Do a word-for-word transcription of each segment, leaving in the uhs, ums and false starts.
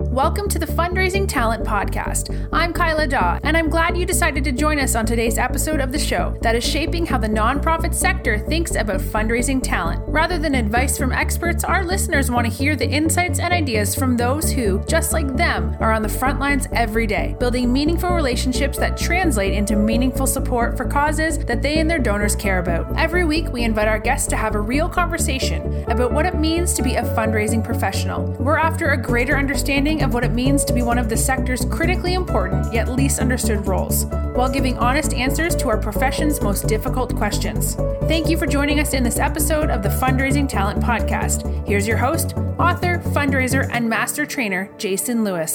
Welcome to the Fundraising Talent Podcast. I'm Kyla Daw, and I'm glad you decided to join us on today's episode of the show that is shaping how the nonprofit sector thinks about fundraising talent. Rather than advice from experts, our listeners want to hear the insights and ideas from those who, just like them, are on the front lines every day, building meaningful relationships that translate into meaningful support for causes that they and their donors care about. Every week, we invite our guests to have a real conversation about what it means to be a fundraising professional. We're after a greater understanding of what it means to be one of the sector's critically important yet least understood roles, while giving honest answers to our profession's most difficult questions. Thank you for joining us in this episode of the Fundraising Talent Podcast. Here's your host, author, fundraiser, and master trainer, Jason Lewis.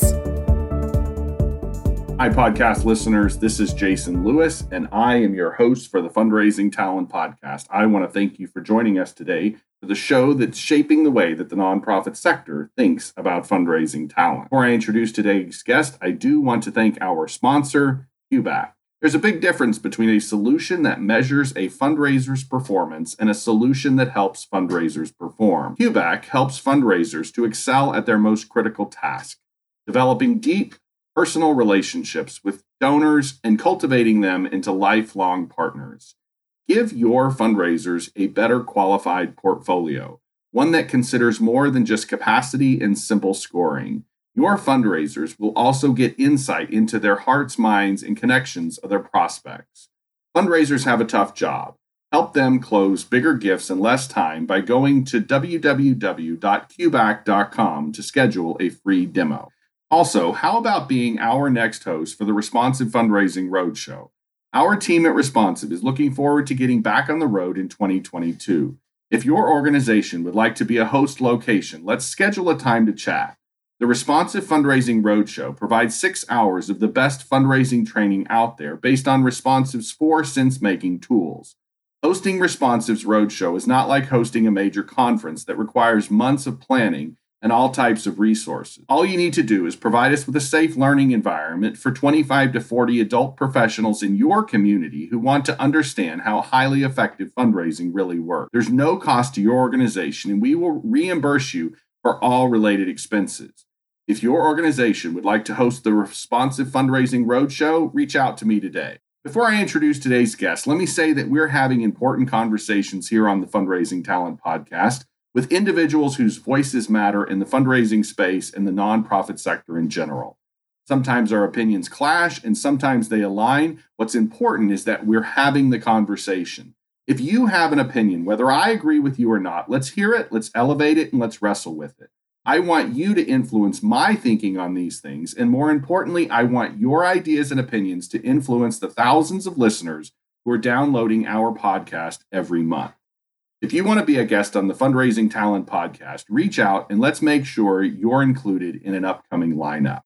Hi, podcast listeners. This is Jason Lewis, and I am your host for the Fundraising Talent Podcast. I want to thank you for joining us today for the show that's shaping the way that the nonprofit sector thinks about fundraising talent. Before I introduce today's guest, I do want to thank our sponsor, Q BAC. There's a big difference between a solution that measures a fundraiser's performance and a solution that helps fundraisers perform. Q BAC helps fundraisers to excel at their most critical task, developing deep, personal relationships with donors and cultivating them into lifelong partners. Give your fundraisers a better qualified portfolio, one that considers more than just capacity and simple scoring. Your fundraisers will also get insight into their hearts, minds, and connections of their prospects. Fundraisers have a tough job. Help them close bigger gifts in less time by going to w w w dot q bac dot com to schedule a free demo. Also, how about being our next host for the Responsive Fundraising Roadshow? Our team at Responsive is looking forward to getting back on the road in twenty twenty-two. If your organization would like to be a host location, let's schedule a time to chat. The Responsive Fundraising Roadshow provides six hours of the best fundraising training out there based on Responsive's four sense-making tools. Hosting Responsive's Roadshow is not like hosting a major conference that requires months of planning and all types of resources. All you need to do is provide us with a safe learning environment for twenty-five to forty adult professionals in your community who want to understand how highly effective fundraising really works. There's no cost to your organization, and we will reimburse you for all related expenses. If your organization would like to host the Responsive Fundraising Roadshow, reach out to me today. Before I introduce today's guest, let me say that we're having important conversations here on the Fundraising Talent Podcast with individuals whose voices matter in the fundraising space and the nonprofit sector in general. Sometimes our opinions clash and sometimes they align. What's important is that we're having the conversation. If you have an opinion, whether I agree with you or not, let's hear it, let's elevate it, and let's wrestle with it. I want you to influence my thinking on these things, and more importantly, I want your ideas and opinions to influence the thousands of listeners who are downloading our podcast every month. If you want to be a guest on the Fundraising Talent Podcast, reach out and let's make sure you're included in an upcoming lineup.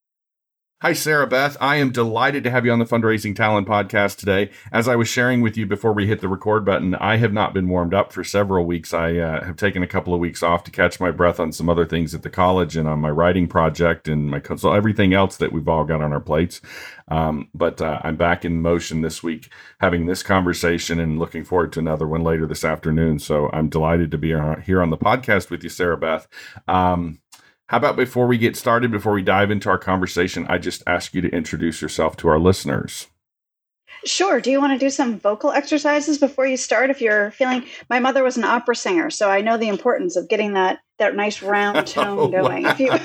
Hi, Sarah Beth. I am delighted to have you on the Fundraising Talent Podcast today. As I was sharing with you before we hit the record button, I have not been warmed up for several weeks. I uh, have taken a couple of weeks off to catch my breath on some other things at the college and on my writing project and my so everything else that we've all got on our plates. Um, but uh, I'm back in motion this week, having this conversation and looking forward to another one later this afternoon. So I'm delighted to be here on the podcast with you, Sarah Beth. Um, How about before we get started, before we dive into our conversation, I just ask you to introduce yourself to our listeners. Sure. Do you want to do some vocal exercises before you start? If you're feeling, my mother was an opera singer, so I know the importance of getting that that nice round tone oh, going. Wow. If you,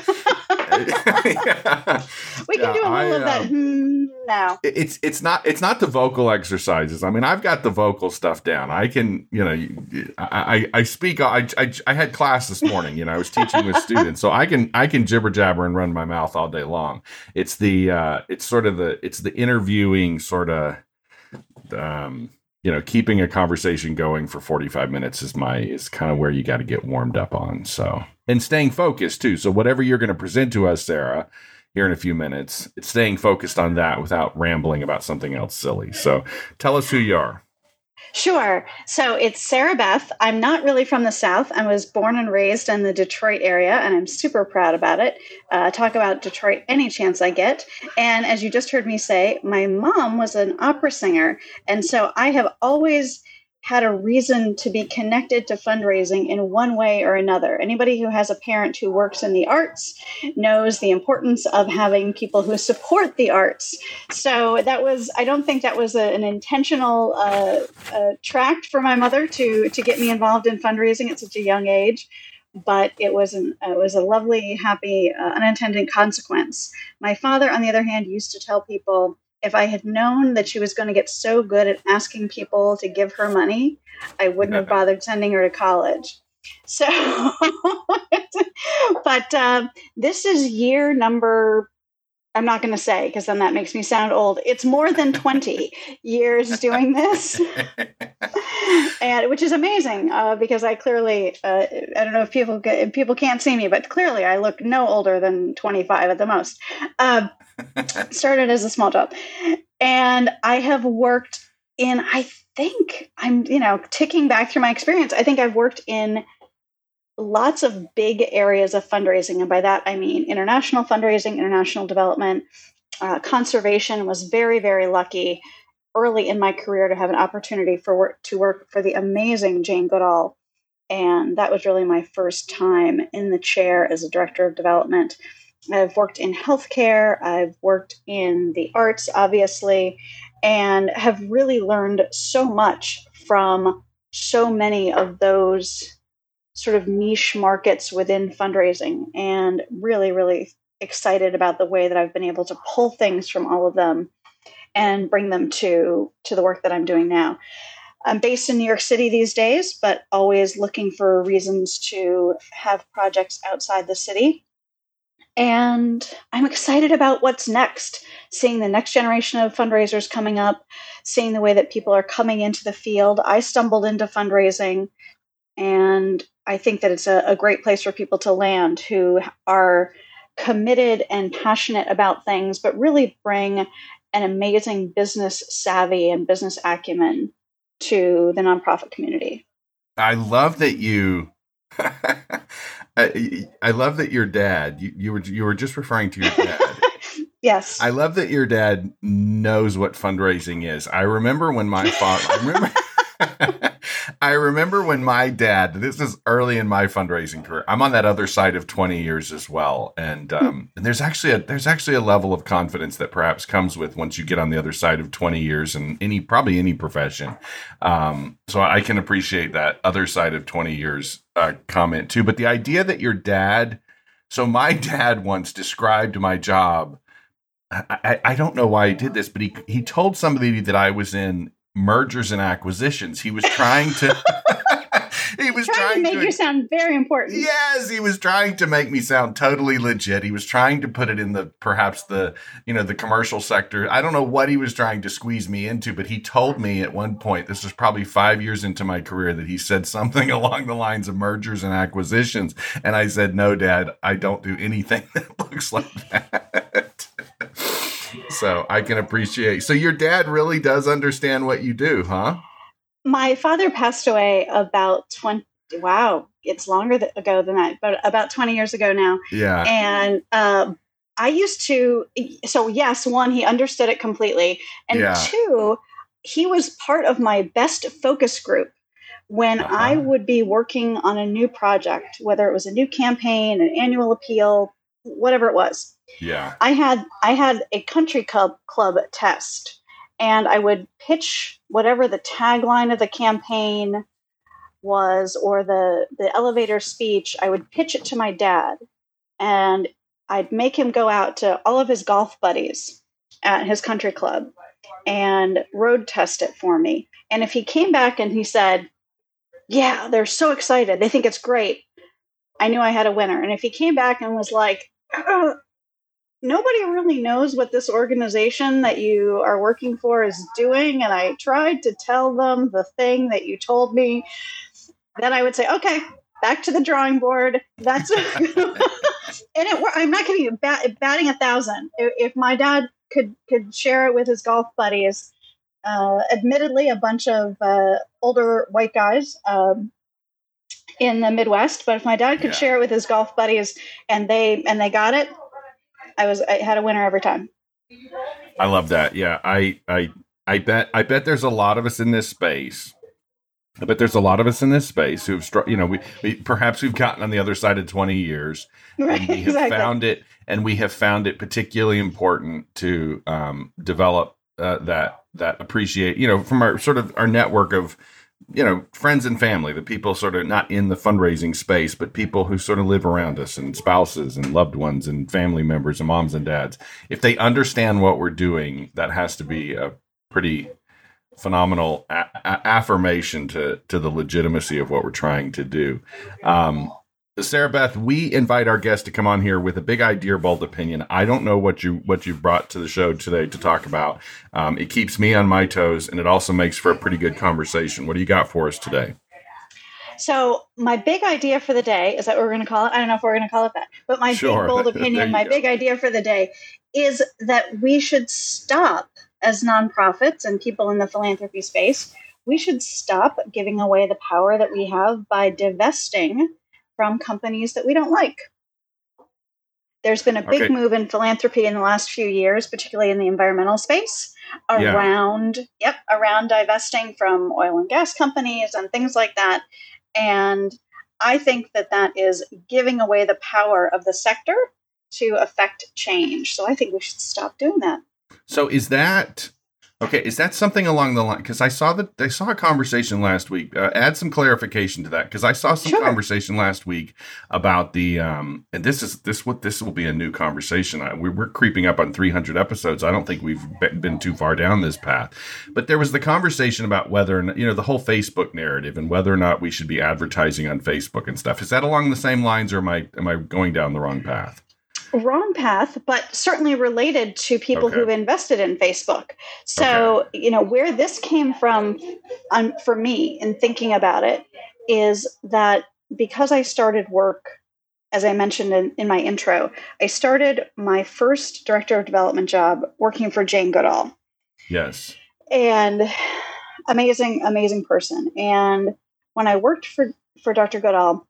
yeah. we can yeah, do a little I, of that hmm now. It's it's not it's not the vocal exercises. I mean, I've got the vocal stuff down. I can, you know, I I, I speak. I, I I had class this morning. You know, I was teaching with students, so I can I can jibber jabber and run my mouth all day long. It's the uh, it's sort of the it's the interviewing sort of. Um, you know, keeping a conversation going for forty-five minutes is my is kind of where you got to get warmed up on. So, and staying focused too. So whatever you're going to present to us, Sarah, here in a few minutes, it's staying focused on that without rambling about something else silly. So tell us who you are. Sure. So it's Sarah Beth. I'm not really from the South. I was born and raised in the Detroit area, and I'm super proud about it. Uh, talk about Detroit any chance I get. And as you just heard me say, my mom was an opera singer. And so I have always had a reason to be connected to fundraising in one way or another. Anybody who has a parent who works in the arts knows the importance of having people who support the arts. So that was, I don't think that was a, an intentional uh, uh, tract for my mother to, to get me involved in fundraising at such a young age. But it was, an, it was a lovely, happy, uh, unintended consequence. My father, on the other hand, used to tell people, if I had known that she was going to get so good at asking people to give her money, I wouldn't have bothered sending her to college. So, but uh, this is year number, I'm not going to say because then that makes me sound old. It's more than twenty years doing this, and which is amazing uh, because I clearly, uh, I don't know if people get, if people can't see me, but clearly I look no older than twenty-five at the most. Uh, started as a small job, and I have worked in, I think I'm, you know, ticking back through my experience. I think I've worked in lots of big areas of fundraising. And by that, I mean international fundraising, international development, uh, conservation. Was very, very lucky early in my career to have an opportunity for work to work for the amazing Jane Goodall. And that was really my first time in the chair as a director of development. I've worked in healthcare. I've worked in the arts, obviously, and have really learned so much from so many of those sort of niche markets within fundraising, and really, really excited about the way that I've been able to pull things from all of them and bring them to, to the work that I'm doing now. I'm based in New York City these days, but always looking for reasons to have projects outside the city. And I'm excited about what's next, seeing the next generation of fundraisers coming up, seeing the way that people are coming into the field. I stumbled into fundraising, and I think that it's a, a great place for people to land who are committed and passionate about things, but really bring an amazing business savvy and business acumen to the nonprofit community. I love that you... I, I love that your dad, you, you were you were just referring to your dad. Yes. I love that your dad knows what fundraising is. I remember when my father, I remember, I remember when my dad, this is early in my fundraising career. I'm on that other side of twenty years as well. And, um, and there's actually a, there's actually a level of confidence that perhaps comes with once you get on the other side of twenty years in any, probably any profession. Um, so I can appreciate that other side of twenty years uh, comment too. But the idea that your dad, so my dad once described my job. I, I don't know why he did this, but he, he told somebody that I was in mergers and acquisitions. He was trying to, he was trying, trying to make to, you sound very important. Yes, he was trying to make me sound totally legit. He was trying to put it in the, perhaps the, you know, the commercial sector. I don't know what he was trying to squeeze me into, but he told me at one point, this was probably five years into my career, that he said something along the lines of mergers and acquisitions. And I said, no, Dad, I don't do anything that looks like that. So I can appreciate. So your dad really does understand what you do, huh? My father passed away about twenty. Wow, it's longer th- ago than that, but about twenty years ago now. Yeah. And um, I used to. So yes, one, he understood it completely, and Yeah. two, he was part of my best focus group when Uh-huh. I would be working on a new project, whether it was a new campaign, an annual appeal, whatever it was. Yeah. I had I had a country club club test, and I would pitch whatever the tagline of the campaign was or the, the elevator speech. I would pitch it to my dad, and I'd make him go out to all of his golf buddies at his country club and road test it for me. And if he came back and he said, yeah, they're so excited, they think it's great, I knew I had a winner. And if he came back and was like, uh, nobody really knows what this organization that you are working for is doing, and I tried to tell them the thing that you told me, then I would say, okay, back to the drawing board. That's and it. I'm not kidding you. Bat, batting a thousand. If, if my dad could could share it with his golf buddies, uh, admittedly, a bunch of uh, older white guys um, in the Midwest, but if my dad could Yeah. share it with his golf buddies and they and they got it, I was I had a winner every time. I love that. Yeah. I, I, I bet, I bet there's a lot of us in this space But there's a lot of us in this space who've, str- you know, we, we perhaps we've gotten on the other side of twenty years, Right, and we have exactly. found it, and we have found it particularly important to um, develop uh, that that appreciate, you know, from our sort of our network of, you know, friends and family, the people sort of not in the fundraising space, but people who sort of live around us, and spouses and loved ones and family members and moms and dads. If they understand what we're doing, that has to be a pretty phenomenal a- a- affirmation to to the legitimacy of what we're trying to do. Um, Sarah Beth, we invite our guests to come on here with a big idea, bold opinion. I don't know what you what you've brought to the show today to talk about. Um, it keeps me on my toes, and it also makes for a pretty good conversation. What do you got for us today? So my big idea for the day, is that what we're going to call it? I don't know if we're going to call it that, but my Sure. big bold opinion, my go. big idea for the day is that we should stop, as nonprofits and people in the philanthropy space, we should stop giving away the power that we have by divesting from companies that we don't like. There's been a big Okay. move in philanthropy in the last few years, particularly in the environmental space, Yeah. around, yep, around divesting from oil and gas companies and things like that. And I think that that is giving away the power of the sector to affect change. So I think we should stop doing that. So is that okay? Is that something along the line? Because I saw that I saw a conversation last week. Uh, add some clarification to that, because I saw some Sure. conversation last week about the um, and this is this what this will be a new conversation. I, we, we're creeping up on three hundred episodes. I don't think we've be- been too far down this path, but there was the conversation about whether or not, you know, the whole Facebook narrative and whether or not we should be advertising on Facebook and stuff. Is that along the same lines, or am I am I going down the wrong path? Wrong path, but certainly related to people Okay. who've invested in Facebook. So, you know, where this came from um, for me in thinking about it is that because I started work, as I mentioned in, in my intro, I started my first director of development job working for Jane Goodall. Yes. And amazing, amazing person. And when I worked for, for Doctor Goodall,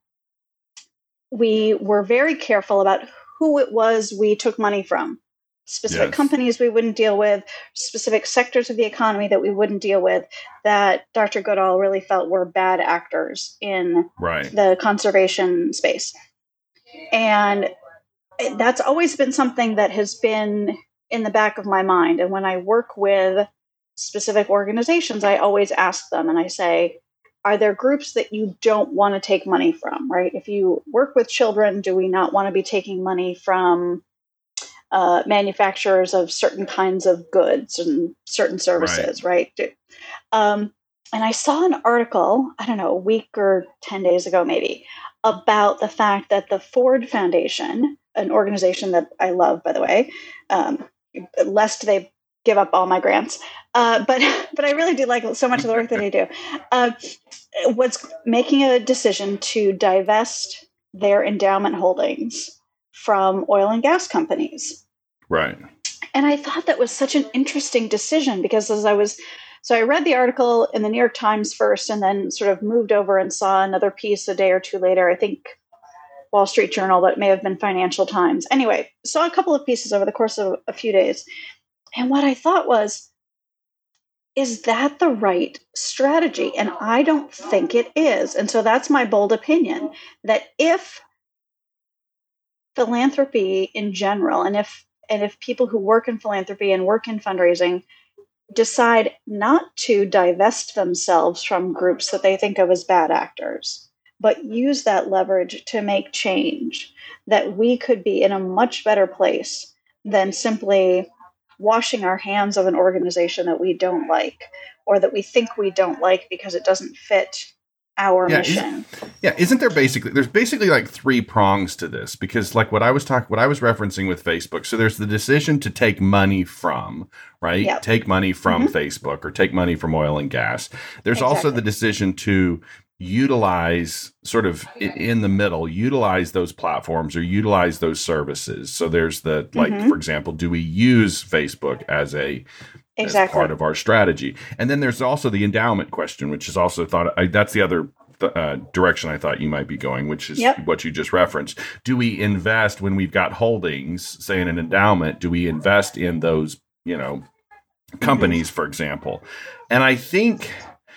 we were very careful about who it was we took money from. Specific Yes. companies we wouldn't deal with, specific sectors of the economy that we wouldn't deal with, that Doctor Goodall really felt were bad actors in Right. the conservation space. And that's always been something that has been in the back of my mind. And when I work with specific organizations, I always ask them and I say, are there groups that you don't want to take money from, right? If you work with children, do we not want to be taking money from uh, manufacturers of certain kinds of goods and certain services, right? right? Um, and I saw an article, I don't know, a week or ten days ago maybe, about the fact that the Ford Foundation, an organization that I love, by the way, um, lest they give up all my grants, uh, but but I really do like so much of the work that they do, uh, was making a decision to divest their endowment holdings from oil and gas companies. Right. And I thought that was such an interesting decision because as I was, so I read the article in the New York Times first and then sort of moved over and saw another piece a day or two later, I think Wall Street Journal, but it may have been Financial Times. Anyway, saw a couple of pieces over the course of a few days. And what I thought was, is that the right strategy? And I don't think it is. And so that's my bold opinion, that if philanthropy in general, and if and if people who work in philanthropy and work in fundraising decide not to divest themselves from groups that they think of as bad actors, but use that leverage to make change, that we could be in a much better place than simply washing our hands of an organization that we don't like or that we think we don't like because it doesn't fit our yeah, mission. Isn't, yeah, isn't there basically there's basically like three prongs to this, because like what I was talking what I was referencing with Facebook. So there's the decision to take money from, right? Yep. Take money from Mm-hmm. Facebook or take money from oil and gas. There's Exactly. also the decision to utilize sort of in, in the middle, utilize those platforms or utilize those services. So there's the like, Mhm. for example, do we use Facebook as a Exactly. as part of our strategy? And then there's also the endowment question, which is also thought I, that's the other uh, direction I thought you might be going, which is Yep. what you just referenced. Do we invest when we've got holdings, say in an endowment? Do we invest in those, you know, companies, for example? And I think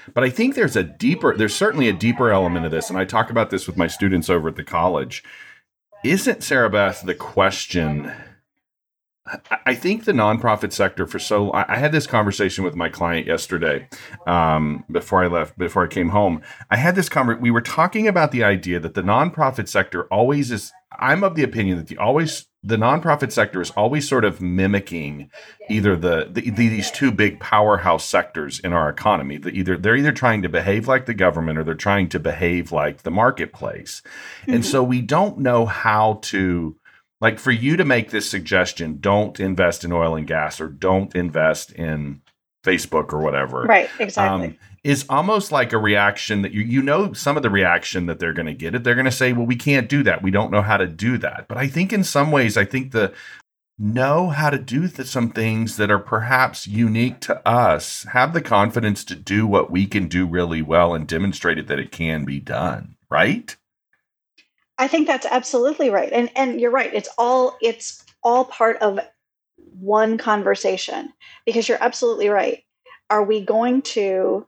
But I think there's a deeper, there's certainly a deeper element of this. And I talk about this with my students over at the college. Isn't, Sarah Beth, the question, I think the nonprofit sector for so, I had this conversation with my client yesterday um, before I left, before I came home. I had this conversation, we were talking about the idea that the nonprofit sector always is, I'm of the opinion that the always, the nonprofit sector is always sort of mimicking either the, the these two big powerhouse sectors in our economy. The either they're either trying to behave like the government or they're trying to behave like the marketplace. Mm-hmm. And so we don't know how to, like, for you to make this suggestion, don't invest in oil and gas or don't invest in Facebook or whatever. Right, exactly. Um, is almost like a reaction that you you know some of the reaction that they're going to get it. They're going to say, well, we can't do that. We don't know how to do that. But I think in some ways, I think the know how to do the, some things that are perhaps unique to us, have the confidence to do what we can do really well and demonstrate it that it can be done, right? I think that's absolutely right. And and you're right. It's all it's all part of one conversation, because you're absolutely right. Are we going to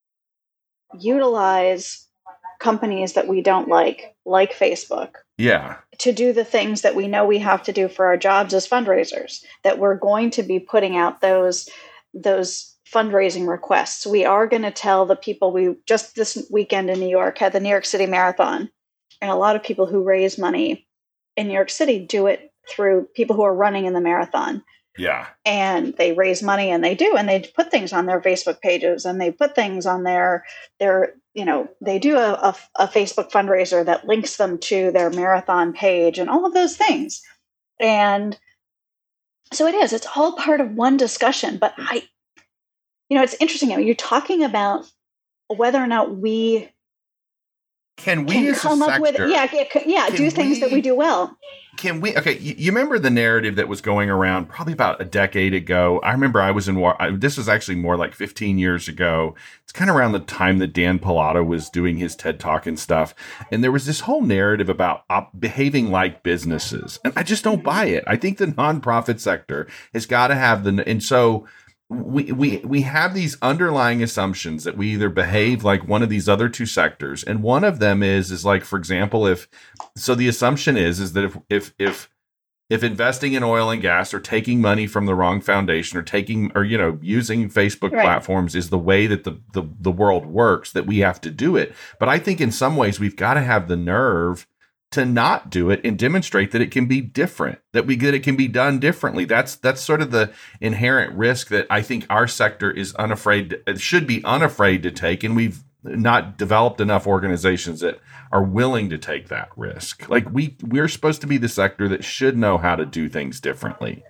utilize companies that we don't like, like Facebook, yeah, to do the things that we know we have to do for our jobs as fundraisers, that we're going to be putting out those those fundraising requests? We are going to tell the people, we just this weekend in New York had the New York City Marathon, and a lot of people who raise money in New York City do it through people who are running in the marathon. Yeah. And they raise money, and they do, and they put things on their Facebook pages, and they put things on their, their, you know, they do a, a, a Facebook fundraiser that links them to their marathon page and all of those things. And so it is, it's all part of one discussion. But I, you know, it's interesting. I mean, you're talking about whether or not we Can we can as come a up sector, with, yeah, yeah, yeah do things we, that we do well. Can we, okay, you, you remember the narrative that was going around probably about a decade ago? I remember I was in, I, this was actually more like fifteen years ago. It's kind of around the time that Dan Pilato was doing his TED Talk and stuff. And there was this whole narrative about op- behaving like businesses. And I just don't buy it. I think the nonprofit sector has got to have the, and so We, we we have these underlying assumptions that we either behave like one of these other two sectors, and one of them is is like, for example, if so the assumption is is that if if if if investing in oil and gas or taking money from the wrong foundation or taking or you know using Facebook right. platforms is the way that the, the the world works, that we have to do it. But I think in some ways we've got to have the nerve to not do it and demonstrate that it can be different, that we that it can be done differently. That's that's sort of the inherent risk that I think our sector is unafraid, it should be unafraid to take, and we've not developed enough organizations that are willing to take that risk. Like we we're supposed to be the sector that should know how to do things differently.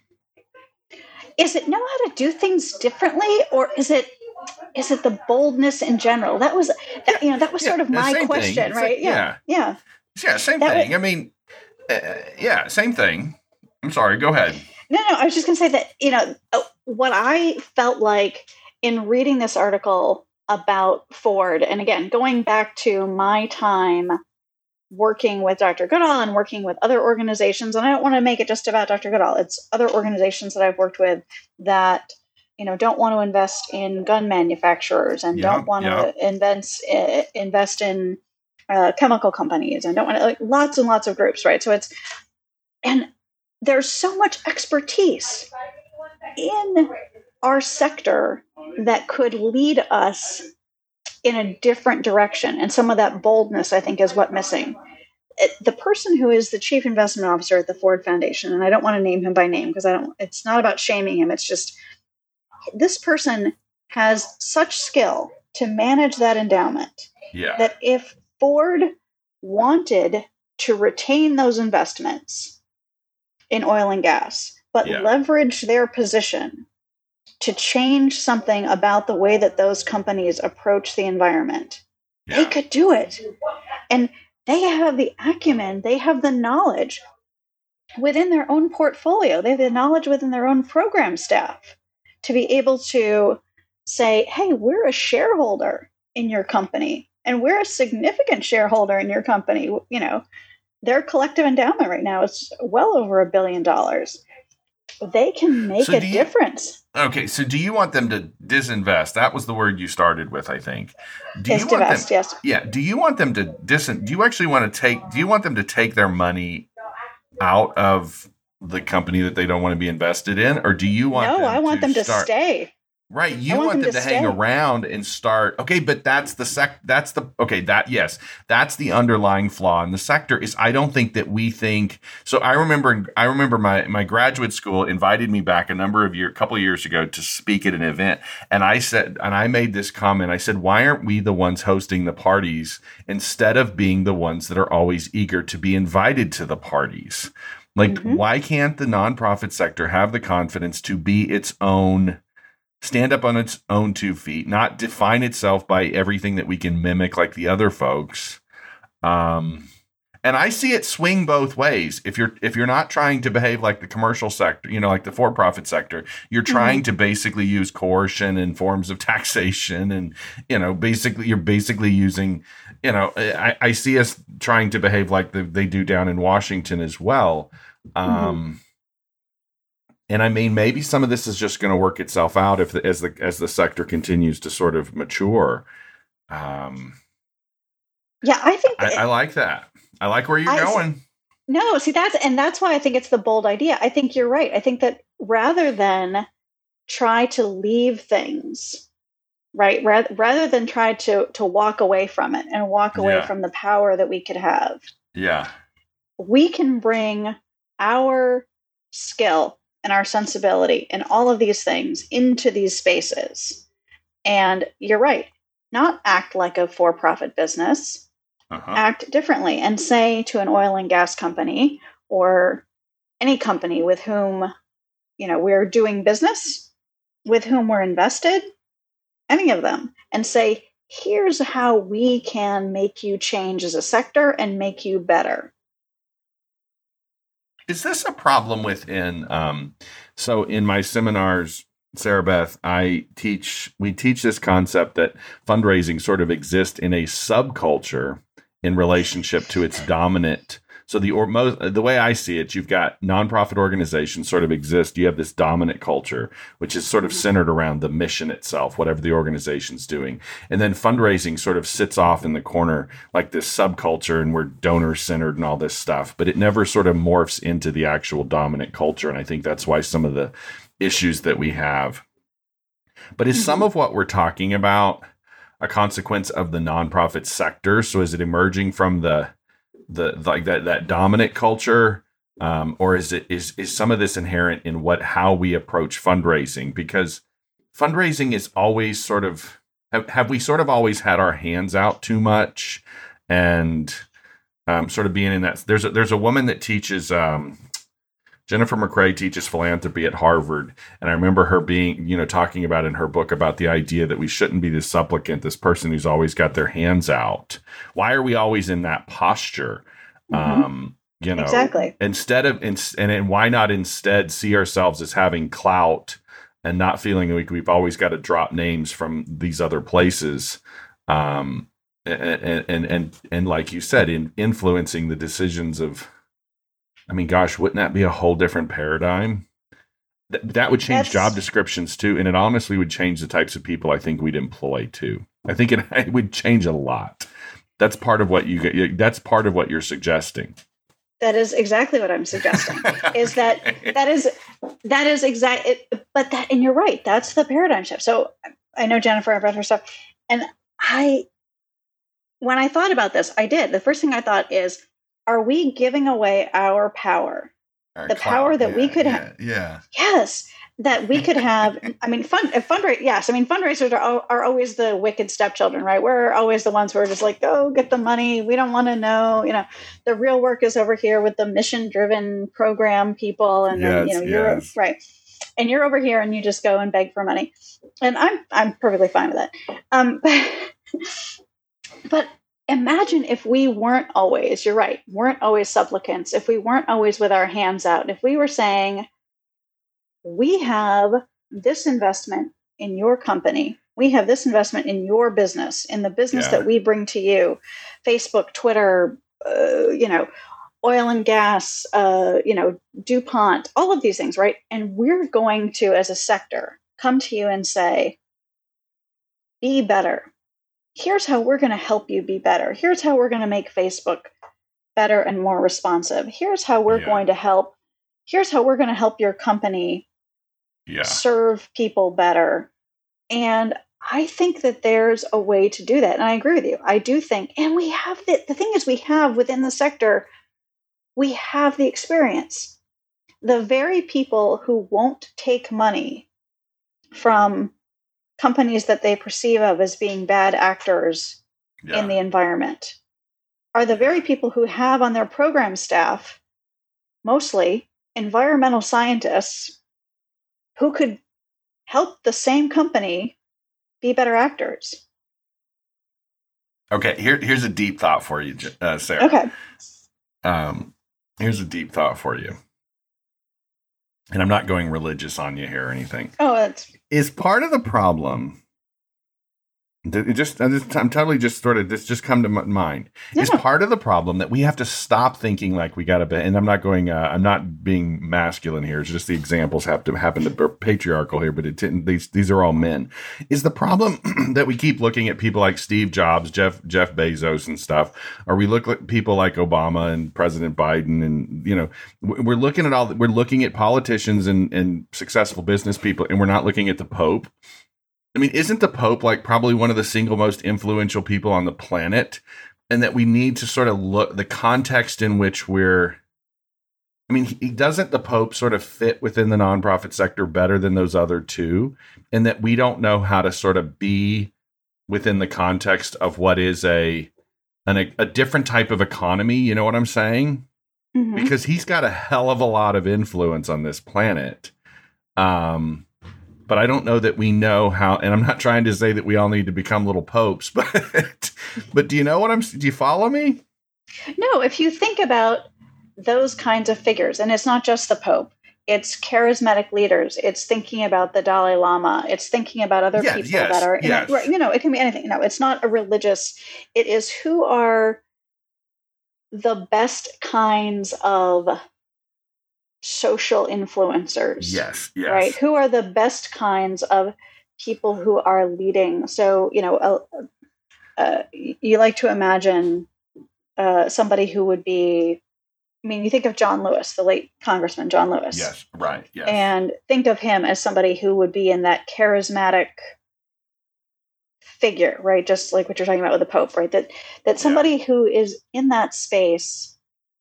Is it know how to do things differently, or is it is it the boldness in general? That was that, you know that was yeah, sort of my question, right? Like, yeah. yeah, yeah. Yeah, same that thing. Was, I mean, uh, yeah, same thing. I'm sorry. Go ahead. No, no. I was just going to say that, you know, what I felt like in reading this article about Ford, and again, going back to my time working with Doctor Goodall and working with other organizations, and I don't want to make it just about Doctor Goodall. It's other organizations that I've worked with that, you know, don't want to invest in gun manufacturers and yeah, don't want yeah. to invest, uh, invest in Uh, chemical companies, and don't want to, like, lots and lots of groups, right? So it's, and there's so much expertise in our sector that could lead us in a different direction. And some of that boldness, I think, is what missing. It, the person who is the chief investment officer at the Ford Foundation, and I don't want to name him by name because I don't, it's not about shaming him. It's just, this person has such skill to manage that endowment yeah. that if Ford wanted to retain those investments in oil and gas, but yeah. leverage their position to change something about the way that those companies approach the environment, yeah. they could do it. And they have the acumen, they have the knowledge within their own portfolio, they have the knowledge within their own program staff to be able to say, hey, we're a shareholder in your company. And we're a significant shareholder in your company. You know, their collective endowment right now is well over a billion dollars. they can make so a you, difference. Okay, so do you want them to disinvest? That was the word you started with, I think. Do Is you want divest, them, yes. Yeah. Do you want them to dis? Do you actually want to take? Do you want them to take their money out of the company that they don't want to be invested in, or do you want? No, them I want to them to start, stay. Right, you want want, them them to, to hang stay. around and start. Okay, but that's the sec. That's the okay. That yes, that's the underlying flaw in the sector. Is I don't think that we think. So I remember. I remember my my graduate school invited me back a number of years, a couple of years ago, to speak at an event, and I said, and I made this comment. I said, why aren't we the ones hosting the parties instead of being the ones that are always eager to be invited to the parties? Like, mm-hmm. why can't the nonprofit sector have the confidence to be its own? Stand up on its own two feet, not define itself by everything that we can mimic like the other folks. Um, and I see it swing both ways. If you're if you're not trying to behave like the commercial sector, you know, like the for-profit sector, you're trying mm-hmm. to basically use coercion and forms of taxation, and you know, basically you're basically using, you know, I, I see us trying to behave like the, they do down in Washington as well. Um, mm-hmm. And I mean, maybe some of this is just going to work itself out if the, as the as the sector continues to sort of mature. Um, yeah, I think I, I like that. I like where you're I, going. No, see that's and that's why I think it's the bold idea. I think you're right. I think that rather than try to leave things, right, rather, rather than try to to walk away from it and walk away yeah. from the power that we could have. Yeah, we can bring our skill and our sensibility and all of these things into these spaces. And you're right, not act like a for-profit business, uh-huh. act differently and say to an oil and gas company or any company with whom, you know, we're doing business, with whom we're invested, any of them, and say, here's how we can make you change as a sector and make you better. Is this a problem within, um, so in my seminars, Sarah Beth, I teach, we teach this concept that fundraising sort of exists in a subculture in relationship to its dominant. So the or most, the way I see it, you've got nonprofit organizations sort of exist. You have this dominant culture, which is sort of centered around the mission itself, whatever the organization's doing. And then fundraising sort of sits off in the corner like this subculture, and we're donor centered and all this stuff, but it never sort of morphs into the actual dominant culture. And I think that's why some of the issues that we have. But is some of what we're talking about a consequence of the nonprofit sector? So is it emerging from the the like that that dominant culture, um, or is it is is some of this inherent in what how we approach fundraising? Because fundraising is always sort of have, have we sort of always had our hands out too much, and um, sort of being in that. There's a, there's a woman that teaches. Um, Jennifer McCrae teaches philanthropy at Harvard. And I remember her being, you know, talking about in her book about the idea that we shouldn't be this supplicant, this person who's always got their hands out. Why are we always in that posture? Mm-hmm. Um, you know, exactly. Instead of, and, and why not instead see ourselves as having clout and not feeling like we've always got to drop names from these other places. Um, and, and, and, and like you said, in influencing the decisions of, I mean, gosh, wouldn't that be a whole different paradigm? Th- that would change That's... job descriptions too. And it honestly would change the types of people I think we'd employ too. I think it, it would change a lot. That's part of what you get. That's part of what you're suggesting. That is exactly what I'm suggesting. Is that that is that is exact. It, but that, and you're right. That's the paradigm shift. So I know Jennifer, I've read her stuff, and I, when I thought about this, I did. The first thing I thought is, are we giving away our power? Our the cloud, power that yeah, we could yeah, have. Yeah. Yes. That we could have. I mean, fund, fundraise. Yes. I mean, fundraisers are, are always the wicked stepchildren, right? We're always the ones who are just like, oh, get the money. We don't want to know, you know, the real work is over here with the mission driven program people. And yes, then, you know, you're yes. right. And you're over here and you just go and beg for money. And I'm, I'm perfectly fine with that. Um, but imagine if we weren't always, you're right, weren't always supplicants, if we weren't always with our hands out, if we were saying, we have this investment in your company, we have this investment in your business, in the business yeah. that we bring to you, Facebook, Twitter, uh, you know, oil and gas, uh, you know, DuPont, all of these things, right? And we're going to, as a sector, come to you and say, be better. Here's how we're going to help you be better. Here's how we're going to make Facebook better and more responsive. Here's how we're Yeah. going to help. Here's how we're going to help your company Yeah. serve people better. And I think that there's a way to do that. And I agree with you. I do think, and we have the, the thing is we have within the sector, we have the experience. The very people who won't take money from companies that they perceive of as being bad actors Yeah. in the environment are the very people who have on their program staff, mostly environmental scientists, who could help the same company be better actors. Okay, here, here's a deep thought for you, uh, Sarah. Okay. Um, here's a deep thought for you. And I'm not going religious on you here or anything. Oh, it's Is part of the problem, it just, I'm just- I'm totally just sort of, this just come to my mind. Yeah. Is part of the problem that we have to stop thinking like we got to be, and I'm not going, uh, I'm not being masculine here. It's just the examples have to happen to be patriarchal here, but it, these, these are all men. Is the problem that we keep looking at people like Steve Jobs, Jeff, Jeff Bezos and stuff, or we look at people like Obama and President Biden, and, you know, we're looking at all, we're looking at politicians and, and successful business people, and we're not looking at the Pope. I mean, isn't the Pope like probably one of the single most influential people on the planet? And that we need to sort of look the context in which we're, I mean, he, doesn't the Pope sort of fit within the nonprofit sector better than those other two? And that we don't know how to sort of be within the context of what is a, an, a different type of economy. You know what I'm saying? mhm. Because he's got a hell of a lot of influence on this planet. Um, But I don't know that we know how, and I'm not trying to say that we all need to become little popes, but but do you know what I'm, do you follow me? No, if you think about those kinds of figures, and it's not just the Pope, it's charismatic leaders, it's thinking about the Dalai Lama, it's thinking about other Yes, people yes, that are, in yes. it, right, you know, it can be anything. No, it's not a religious, it is who are the best kinds of social influencers. Yes, yes. Right? Who are the best kinds of people who are leading? So, you know, uh, uh, you like to imagine uh, somebody who would be, I mean, you think of John Lewis, the late Congressman John Lewis. Yes, right, yes. And think of him as somebody who would be in that charismatic figure, right? Just like what you're talking about with the Pope, right? That that somebody Yeah. who is in that space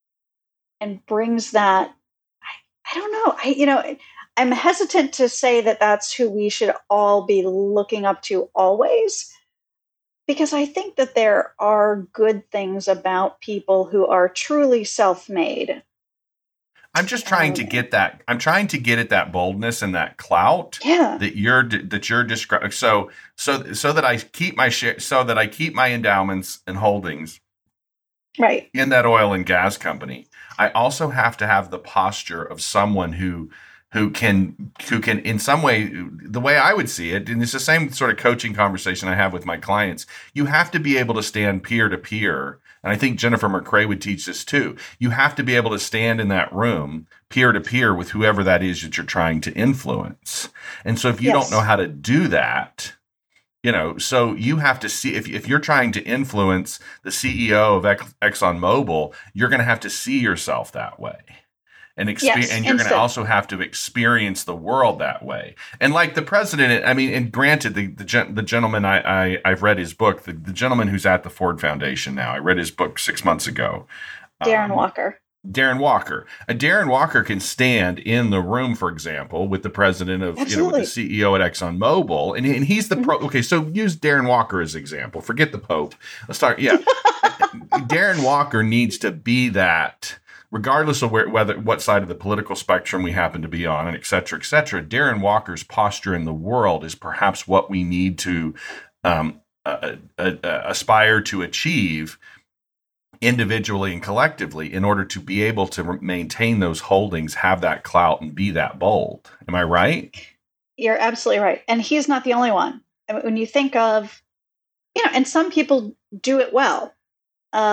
and brings that, I, I don't know, I you know, I'm hesitant to say that that's who we should all be looking up to always, because I think that there are good things about people who are truly self-made. I'm just trying to Um, get that. I'm trying to get at that boldness and that clout Yeah. that you're that you're describing. So so so that I keep my share, so that I keep my endowments and holdings Right. in that oil and gas company. I also have to have the posture of someone who who can who can in some way, the way I would see it, and it's the same sort of coaching conversation I have with my clients. You have to be able to stand peer to peer. And I think Jennifer McCrae would teach this too. You have to be able to stand in that room peer to peer with whoever that is that you're trying to influence. And so if you Yes. don't know how to do that, you know, so you have to see, if, if you're trying to influence the C E O of Ex- ExxonMobil, you're going to have to see yourself that way. And, expe- Yes, and you're going to instant. also have to experience the world that way. And like the president, I mean, and granted, the the, gen- the gentleman, I, I, I've read his book, the, the gentleman who's at the Ford Foundation now, I read his book six months ago. Darren Um, Walker. Darren Walker. A Darren Walker can stand in the room, for example, with the president of, you know, with Absolutely. the C E O at ExxonMobil, and, and he's the pro. Okay, so use Darren Walker as example. Forget the Pope. Let's start. Yeah, Darren Walker needs to be that, regardless of where, whether what side of the political spectrum we happen to be on, and et cetera, et cetera. Darren Walker's posture in the world is perhaps what we need to um, uh, uh, uh, aspire to achieve individually and collectively in order to be able to re- maintain those holdings, have that clout, and be that bold. Am I right? You're absolutely right. And he's not the only one. I mean, when you think of, you know, and some people do it well. Uh,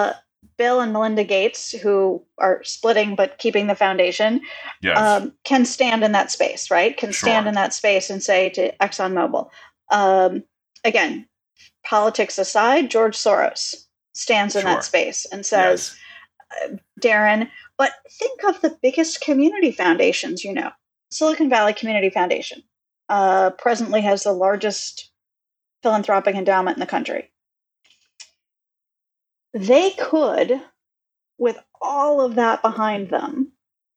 Bill and Melinda Gates, who are splitting but keeping the foundation, Yes. um, can stand in that space, right? Can Sure. stand in that space and say to ExxonMobil, um, again, politics aside, George Soros stands in Sure. that space and says, uh, Darren, but think of the biggest community foundations, you know, Silicon Valley Community Foundation uh, presently has the largest philanthropic endowment in the country. They could, with all of that behind them,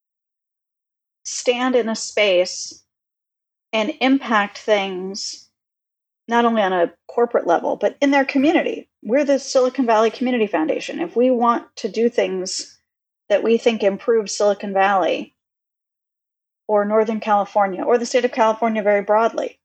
stand in a space and impact things not only on a corporate level, but in their community. We're the Silicon Valley Community Foundation. If we want to do things that we think improve Silicon Valley or Northern California or the state of California very broadly,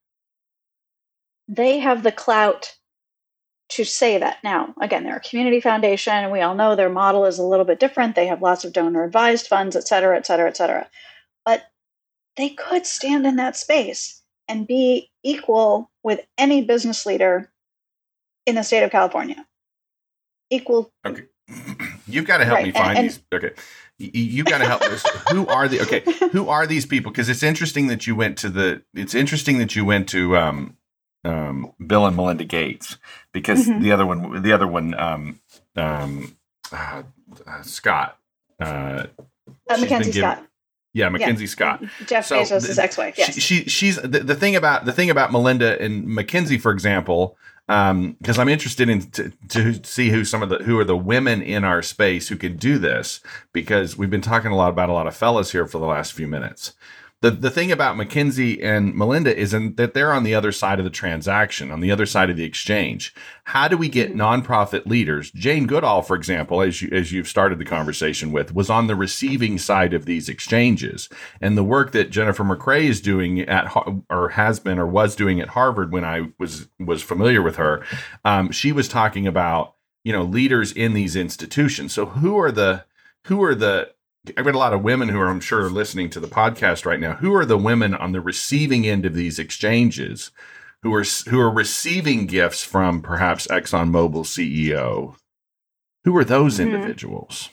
they have the clout to say that. Now, again, they're a community foundation, and we all know their model is a little bit different. They have lots of donor-advised funds, et cetera, et cetera, et cetera. But they could stand in that space and be equal with any business leader in the state of California. Equal. Okay. You've got to help Right, me find and- these. Okay. You, you got to help us. Who are the, okay. Who are these people? Because it's interesting that you went to the, it's interesting that you went to, um, um, Bill and Melinda Gates, because Mhm. the other one, the other one, um, um, uh, uh, Scott, uh, Uh, she's been Mackenzie given- Scott. yeah, Mackenzie Scott. Jeff So Bezos' the- ex-wife, yes. She, she she's the, the thing about the thing about Melinda and Mackenzie, for example, um, because I'm interested in to, to see who some of the who are the women in our space who can do this, because we've been talking a lot about a lot of fellas here for the last few minutes. The the thing about Mackenzie and Melinda is in that they're on the other side of the transaction, on the other side of the exchange. How do we get nonprofit leaders? Jane Goodall, for example, as you as you've started the conversation with, was on the receiving side of these exchanges. And the work that Jennifer McCrae is doing at Har- or has been or was doing at Harvard when I was was familiar with her, um, she was talking about, you know, leaders in these institutions. So who are the who are the I've got a lot of women who are, I'm sure, listening to the podcast right now. Who are the women on the receiving end of these exchanges who are who are receiving gifts from perhaps ExxonMobil C E O? Who are those Mhm. individuals?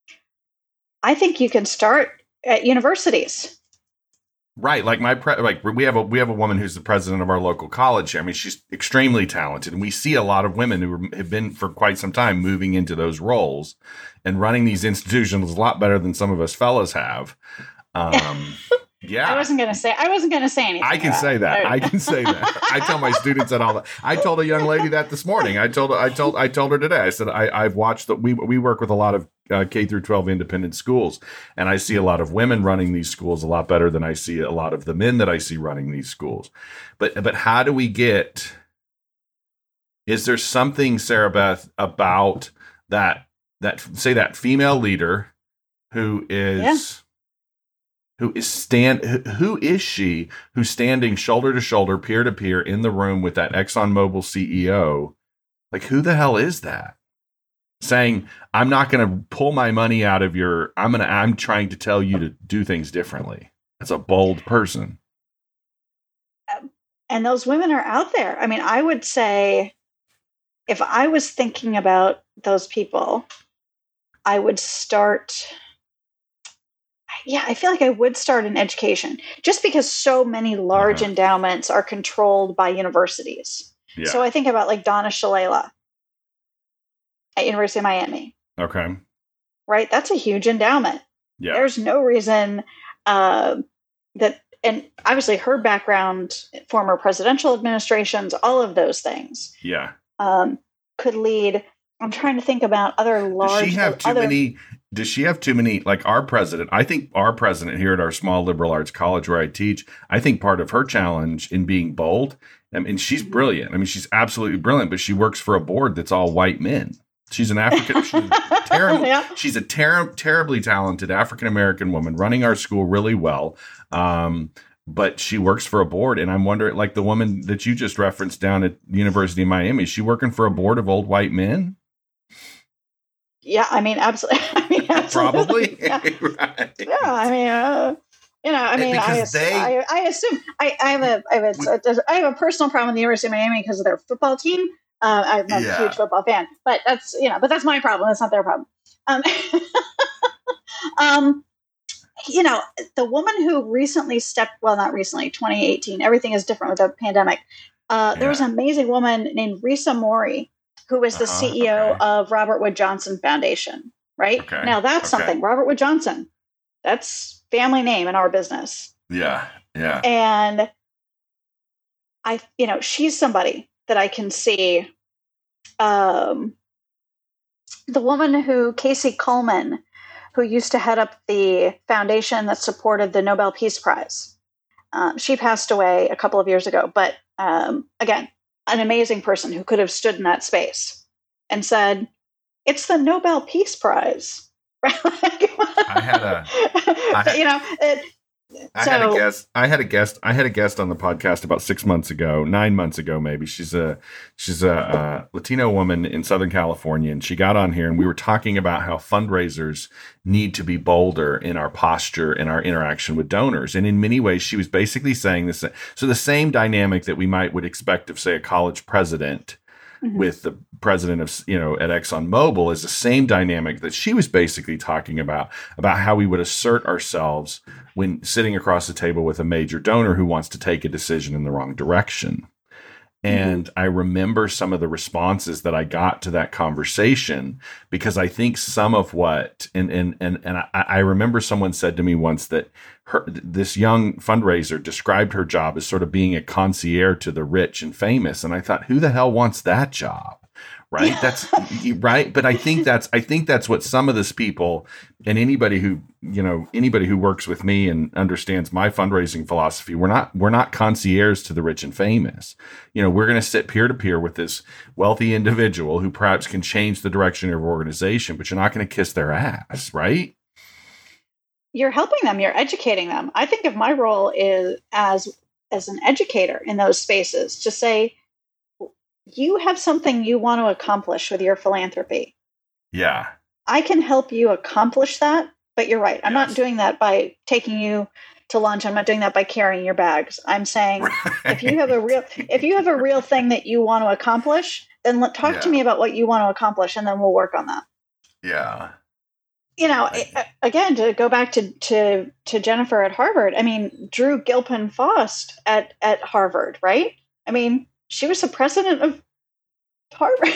I think you can start at universities. Right, like my pre- like we have a we have a woman who's the president of our local college. I mean, she's extremely talented, and we see a lot of women who are, have been for quite some time moving into those roles and running these institutions a lot better than some of us fellas have. Um, yeah, I wasn't going to say. I wasn't going to say anything. I can about say it. that. I can say that. I tell my students that all the. I told a young lady that this morning. I told. I told. I told her today. I said I, I've watched that. We we work with a lot of uh, K through twelve independent schools, and I see a lot of women running these schools a lot better than I see a lot of the men that I see running these schools. But but how do we get? Is there something, Sarah Beth, about that that say that female leader who is? Yeah. Who is stand? Who, who is she? Who's standing shoulder to shoulder, peer to peer, in the room with that ExxonMobil C E O? Like, who the hell is that? Saying, "I'm not going to pull my money out of your. I'm gonna. I'm trying to tell you to do things differently." That's a bold person. And those women are out there. I mean, I would say, if I was thinking about those people, I would start. Yeah, I feel like I would start in education, just because so many large Uh-huh. endowments are controlled by universities. Yeah. So I think about like Donna Shalala at University of Miami, Okay. right? That's a huge endowment. Yeah. There's no reason uh, that, and obviously her background, former presidential administrations, all of those things Yeah. um, could lead. I'm trying to think about other large. Does she have too other, many? Does she have too many? Like our president, I think our president here at our small liberal arts college where I teach, I think part of her challenge in being bold, I mean, she's brilliant. I mean, she's absolutely brilliant, but she works for a board that's all white men. She's an African. She's a terrible. Yeah. She's a ter- terribly talented African American woman running our school really well. Um, but she works for a board, and I'm wondering, like the woman that you just referenced down at the University of Miami, is she working for a board of old white men? Yeah, I mean, absolutely. I mean, absolutely. Probably. Yeah. Right. Yeah, I mean, uh, you know, I mean, I, Because they- I, I assume I, I have a I have a, I have a personal problem with the University of Miami because of their football team. Uh, I'm a Yeah. huge football fan, but that's, you know, but that's my problem. That's not their problem. Um, um, you know, the woman who recently stepped, well, not recently, twenty eighteen, everything is different with the pandemic. Uh, there was Yeah. an amazing woman named Risa Mori, who was the Uh-huh, C E O okay. of Robert Wood Johnson Foundation, right? Okay, Now that's okay. something. Robert Wood Johnson, that's family name in our business. Yeah, yeah. And I, you know, she's somebody that I can see. Um, the woman who, Casey Coleman, who used to head up the foundation that supported the Nobel Peace Prize. Um, she passed away a couple of years ago, but um, again, an amazing person who could have stood in that space and said, "It's the Nobel Peace Prize." I had a, I, you know, it, I so, had a guest. I had a guest. I had a guest on the podcast about six months ago, nine months ago, maybe. She's a she's a, a Latino woman in Southern California, and she got on here, and we were talking about how fundraisers need to be bolder in our posture and our interaction with donors. And in many ways, she was basically saying this. So the same dynamic that we might would expect of, say, a college president mm-hmm. with the president of, you know, at ExxonMobil is the same dynamic that she was basically talking about, about how we would assert ourselves when sitting across the table with a major donor who wants to take a decision in the wrong direction. And mm-hmm. I remember some of the responses that I got to that conversation, because I think some of what, and and and, and I, I remember someone said to me once that her, this young fundraiser described her job as sort of being a concierge to the rich and famous. And I thought, who the hell wants that job? Right. That's right. But I think that's I think that's what some of this people, and anybody who, you know, anybody who works with me and understands my fundraising philosophy, we're not we're not concierges to the rich and famous. You know, we're going to sit peer to peer with this wealthy individual who perhaps can change the direction of your organization, but you're not going to kiss their ass. Right. You're helping them. You're educating them. I think of my role is as as an educator in those spaces to say, you have something you want to accomplish with your philanthropy. Yeah. I can help you accomplish that, but you're right. I'm yes. not doing that by taking you to lunch. I'm not doing that by carrying your bags. I'm saying right. if you have a real if you have a real thing that you want to accomplish, then let, talk yeah. to me about what you want to accomplish, and then we'll work on that. Yeah. You know, I, again, to go back to, to to Jennifer at Harvard, I mean, Drew Gilpin Faust at, at Harvard, right? I mean, she was the president of Harvard.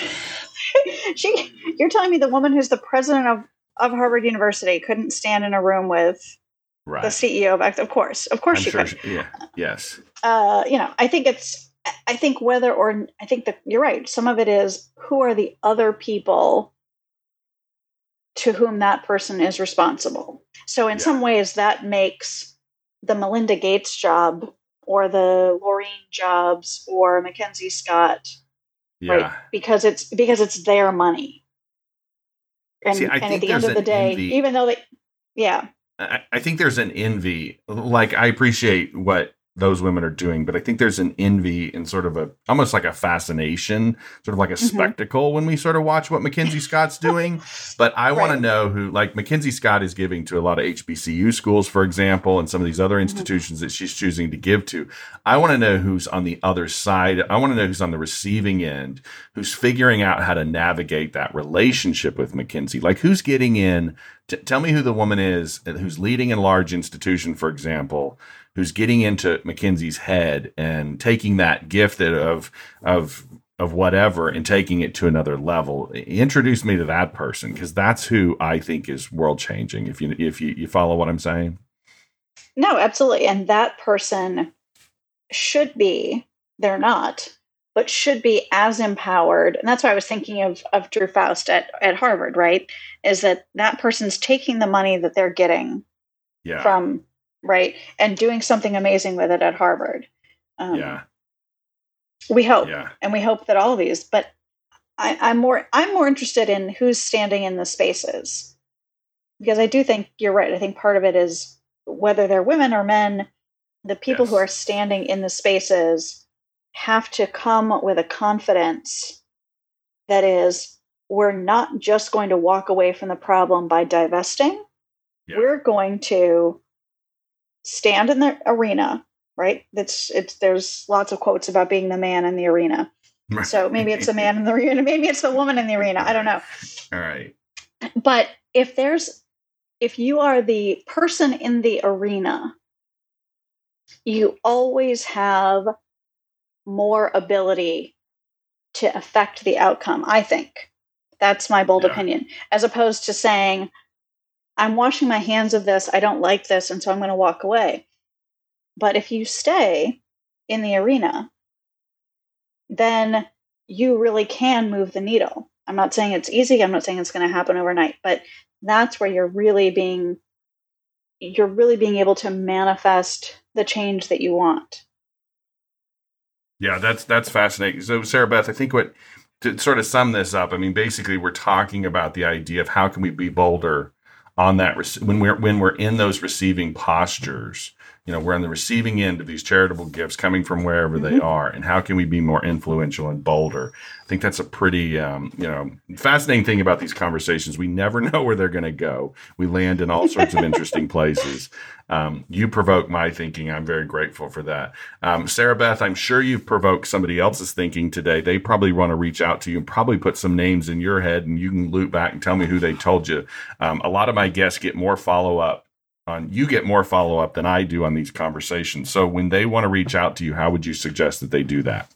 she, you're telling me the woman who's the president of, of Harvard University couldn't stand in a room with right. the C E O of, of course, of course I'm she sure could. She, yeah. Yes. Uh, you know, I think it's, I think whether or, I think that you're right. Some of it is who are the other people to whom that person is responsible. So in yeah. some ways that makes the Melinda Gates job or the Laureen Jobs or Mackenzie Scott, yeah. right? Because it's because it's their money. And, See, I and think at the end of the day, envy. even though they, yeah. I, I think there's an envy. Like, I appreciate what those women are doing, but I think there's an envy and sort of a, almost like a fascination, sort of like a mm-hmm. spectacle when we sort of watch what Mackenzie Scott's doing. But I right. want to know who, like Mackenzie Scott is giving to a lot of H B C U schools, for example, and some of these other institutions mm-hmm. that she's choosing to give to. I want to know who's on the other side. I want to know who's on the receiving end, who's figuring out how to navigate that relationship with Mackenzie. Like, who's getting in? T- tell me who the woman is who's leading a large institution, for example, who's getting into Mackenzie's head and taking that gift of of of whatever and taking it to another level. Introduce me to that person, because that's who I think is world changing. If you if you, you follow what I'm saying. No, absolutely, and that person should be. They're not, but should be as empowered. And that's why I was thinking of of Drew Faust at at Harvard. Right, is that that person's taking the money that they're getting yeah. from. Right. And doing something amazing with it at Harvard. Um, yeah. We hope. Yeah. And we hope that all of these, but I, I'm more, I'm more interested in who's standing in the spaces, because I do think you're right. I think part of it is whether they're women or men, the people yes. who are standing in the spaces have to come with a confidence that is, we're not just going to walk away from the problem by divesting. Yeah. We're going to stand in the arena, right? That's it's there's lots of quotes about being the man in the arena. So maybe it's the man in the arena, maybe it's the woman in the arena. I don't know. All right. But if there's, if you are the person in the arena, you always have more ability to affect the outcome, I think. That's my bold yeah. opinion. As opposed to saying, I'm washing my hands of this, I don't like this, and so I'm going to walk away. But if you stay in the arena, then you really can move the needle. I'm not saying it's easy. I'm not saying it's going to happen overnight, but that's where you're really being, you're really being able to manifest the change that you want. Yeah, that's, that's fascinating. So Sarah Beth, I think what, to sort of sum this up, I mean, basically we're talking about the idea of how can we be bolder on that, when we're, when we're in those receiving postures. You know, we're on the receiving end of these charitable gifts coming from wherever mm-hmm. they are. And how can we be more influential and bolder? I think that's a pretty, um, you know, fascinating thing about these conversations. We never know where they're going to go. We land in all sorts of interesting places. Um, you provoke my thinking. I'm very grateful for that. Um, Sarah Beth, I'm sure you've provoked somebody else's thinking today. They probably want to reach out to you and probably put some names in your head, and you can loop back and tell me who they told you. Um, a lot of my guests get more follow-up on, you get more follow-up than I do on these conversations. So when they want to reach out to you, how would you suggest that they do that?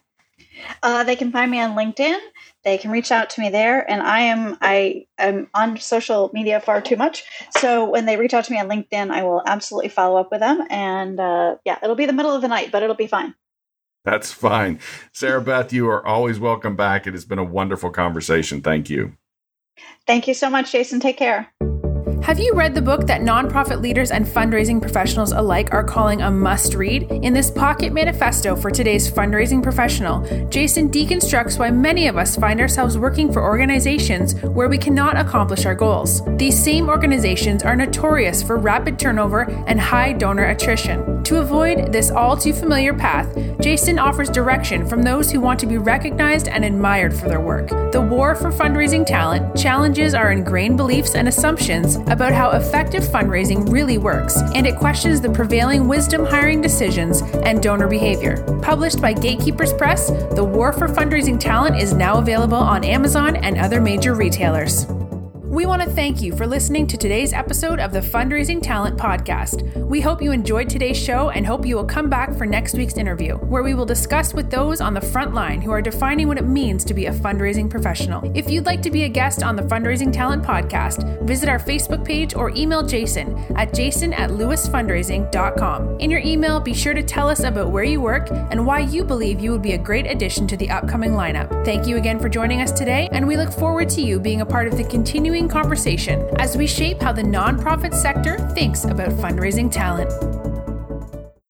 Uh, they can find me on LinkedIn. They can reach out to me there. And I am, I am on social media far too much. So when they reach out to me on LinkedIn, I will absolutely follow up with them. And uh, yeah, it'll be the middle of the night, but it'll be fine. That's fine. Sarah Beth, you are always welcome back. It has been a wonderful conversation. Thank you. Thank you so much, Jason. Take care. Have you read the book that nonprofit leaders and fundraising professionals alike are calling a must-read? In this pocket manifesto for today's fundraising professional, Jason deconstructs why many of us find ourselves working for organizations where we cannot accomplish our goals. These same organizations are notorious for rapid turnover and high donor attrition. To avoid this all-too-familiar path, Jason offers direction from those who want to be recognized and admired for their work. The war for fundraising talent challenges our ingrained beliefs and assumptions about how effective fundraising really works, and it questions the prevailing wisdom hiring decisions and donor behavior. Published by Gatekeepers Press, The War for Fundraising Talent is now available on Amazon and other major retailers. We want to thank you for listening to today's episode of the Fundraising Talent Podcast. We hope you enjoyed today's show and hope you will come back for next week's interview, where we will discuss with those on the front line who are defining what it means to be a fundraising professional. If you'd like to be a guest on the Fundraising Talent Podcast, visit our Facebook page or email Jason at jason at lewis fundraising dot com. In your email, be sure to tell us about where you work and why you believe you would be a great addition to the upcoming lineup. Thank you again for joining us today, and we look forward to you being a part of the continuing conversation as we shape how the nonprofit sector thinks about fundraising talent.